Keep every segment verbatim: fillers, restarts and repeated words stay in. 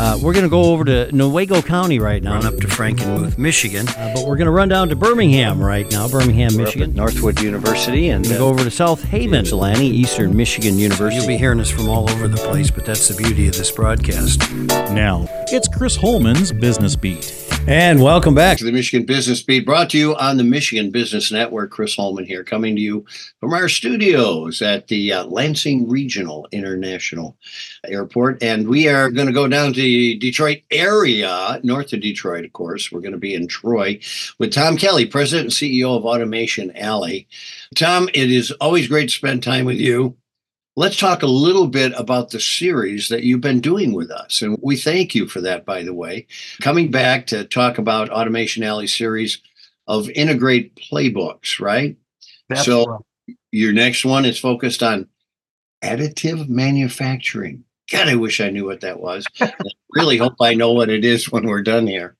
Uh, we're going to go over to Newaygo County right now and up to Frankenmuth, Michigan. Uh, but we're going to run down to Birmingham right now, Birmingham, We're Michigan. Up at Northwood University. And we're going to go over to South Haven, Ypsilanti, Eastern Michigan University. You'll be hearing us from all over the place, but that's the beauty of this broadcast. Now, it's Chris Holman's Business Beat. And welcome back to the Michigan Business Beat, brought to you on the Michigan Business Network. Chris Holman here, coming to you from our studios at the uh, Lansing Regional International Airport. And we are going to go down to the Detroit area, north of Detroit, of course. We're going to be in Troy with Tom Kelly, President and C E O of Automation Alley. Tom, it is always great to spend time with you. Let's talk a little bit about the series that you've been doing with us. And we thank you for that, by the way. Coming back to talk about Automation Alley series of Integrate Playbooks, right? That's so right. Your next one is focused on additive manufacturing. God, I wish I knew what that was. I really hope I know what it is when we're done here.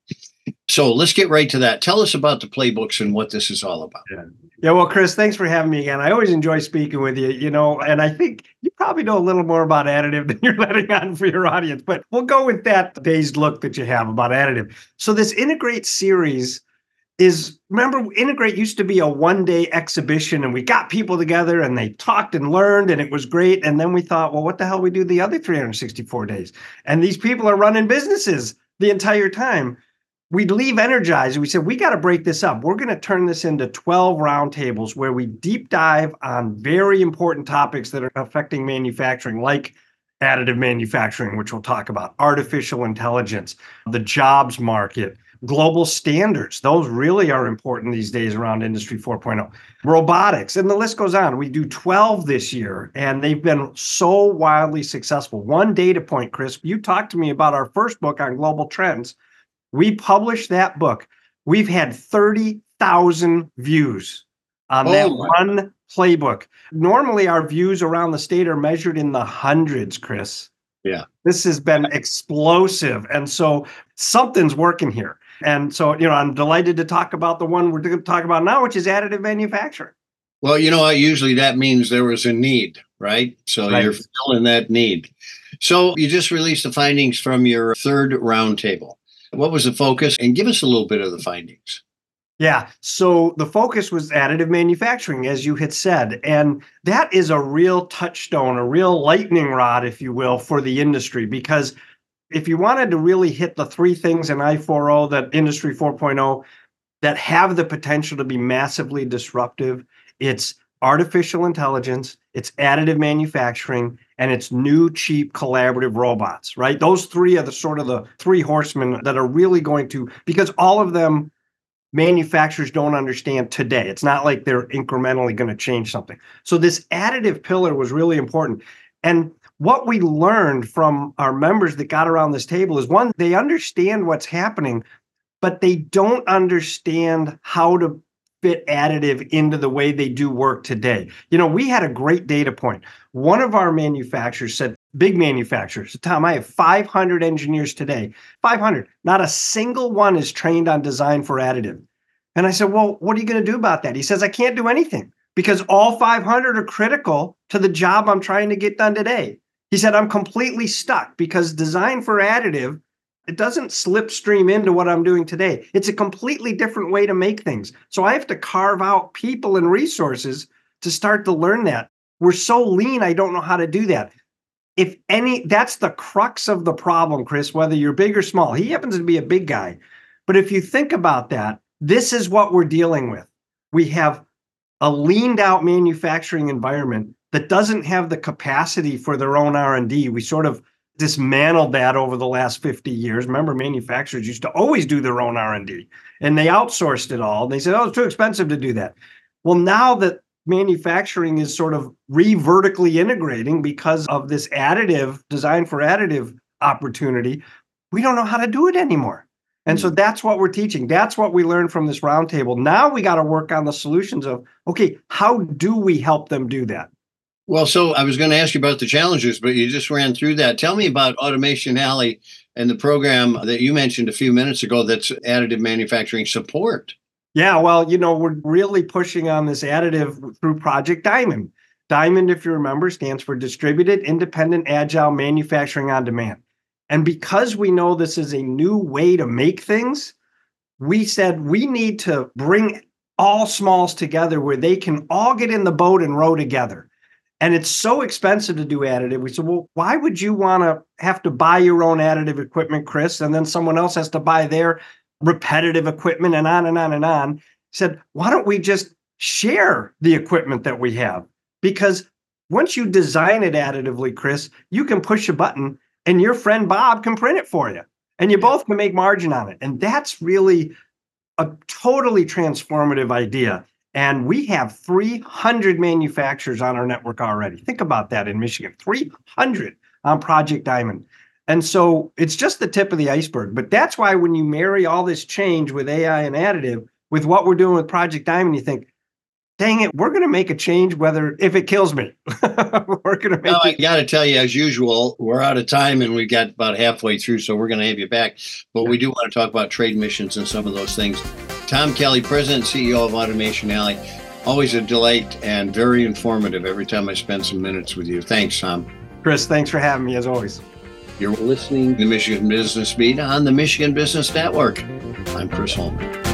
So let's get right to that. Tell us about the playbooks and what this is all about. Yeah. Yeah, well, Chris, thanks for having me again. I always enjoy speaking with you, you know, and I think you probably know a little more about additive than you're letting on for your audience, but we'll go with that dazed look that you have about additive. So this Integrate series is, remember, Integrate used to be a one-day exhibition, and we got people together and they talked and learned, and it was great. And then we thought, well, what the hell we do the other three hundred sixty-four days? And these people are running businesses the entire time. We'd leave energized. We said, we got to break this up. We're going to turn this into twelve roundtables where we deep dive on very important topics that are affecting manufacturing, like additive manufacturing, which we'll talk about, artificial intelligence, the jobs market, global standards. Those really are important these days around Industry four point oh, robotics, and the list goes on. We do twelve this year, and they've been so wildly successful. One data point, Chris, you talked to me about our first book on global trends. We published that book. We've had thirty thousand views on Oh that my. one playbook. Normally, our views around the state are measured in the hundreds, Chris. Yeah. This has been explosive. And so something's working here. And so, you know, I'm delighted to talk about the one we're going to talk about now, which is additive manufacturing. Well, you know, usually that means there was a need, right? So Right. you're filling that need. So you just released the findings from your third roundtable. What was the focus? And give us a little bit of the findings. Yeah. So the focus was additive manufacturing, as you had said. And that is a real touchstone, a real lightning rod, if you will, for the industry. Because if you wanted to really hit the three things in I four O, that Industry four point oh, that have the potential to be massively disruptive, it's artificial intelligence, it's additive manufacturing, and it's new, cheap, collaborative robots, right? Those three are the sort of the three horsemen that are really going to, because all of them manufacturers don't understand today. It's not like they're incrementally going to change something. So this additive pillar was really important. And what we learned from our members that got around this table is, one, they understand what's happening, but they don't understand how to fit additive into the way they do work today. You know, we had a great data point. One of our manufacturers said, big manufacturers, Tom, I have five hundred engineers today, five hundred. Not a single one is trained on design for additive. And I said, well, what are you going to do about that? He says, I can't do anything because all five hundred are critical to the job I'm trying to get done today. He said, I'm completely stuck because design for additive, it doesn't slipstream into what I'm doing today. It's a completely different way to make things. So I have to carve out people and resources to start to learn that. We're so lean, I don't know how to do that. If any, that's the crux of the problem, Chris, whether you're big or small. He happens to be a big guy. But if you think about that, this is what we're dealing with. We have a leaned out manufacturing environment that doesn't have the capacity for their own R and D. We sort of dismantled that over the last fifty years. Remember, manufacturers used to always do their own R and D, and they outsourced it all. They said, oh, it's too expensive to do that. Well, now that manufacturing is sort of re-vertically integrating because of this additive, design for additive opportunity, we don't know how to do it anymore. And so that's what we're teaching. That's what we learned from this roundtable. Now we got to work on the solutions of, okay, how do we help them do that? Well, so I was going to ask you about the challenges, but you just ran through that. Tell me about Automation Alley and the program that you mentioned a few minutes ago that's additive manufacturing support. Yeah, well, you know, we're really pushing on this additive through Project Diamond. Diamond, if you remember, stands for Distributed Independent Agile Manufacturing on Demand. And because we know this is a new way to make things, we said we need to bring all smalls together where they can all get in the boat and row together. And it's so expensive to do additive. We said, well, why would you want to have to buy your own additive equipment, Chris? And then someone else has to buy their repetitive equipment and on and on and on. Said, why don't we just share the equipment that we have? Because once you design it additively, Chris, you can push a button and your friend Bob can print it for you. And you both can make margin on it. And that's really a totally transformative idea. And we have three hundred manufacturers on our network already. Think about that in Michigan, three hundred on Project Diamond. And so it's just the tip of the iceberg. But that's why when you marry all this change with A I and additive, with what we're doing with Project Diamond, you think, dang it, we're going to make a change whether if it kills me. We're going to make Well, I it. got to tell you, as usual, we're out of time and we got about halfway through, so we're going to have you back. But we do want to talk about trade missions and some of those things. Tom Kelly, President and C E O of Automation Alley. Always a delight and very informative every time I spend some minutes with you. Thanks, Tom. Chris, thanks for having me as always. You're listening to the Michigan Business Beat on the Michigan Business Network. I'm Chris Holman.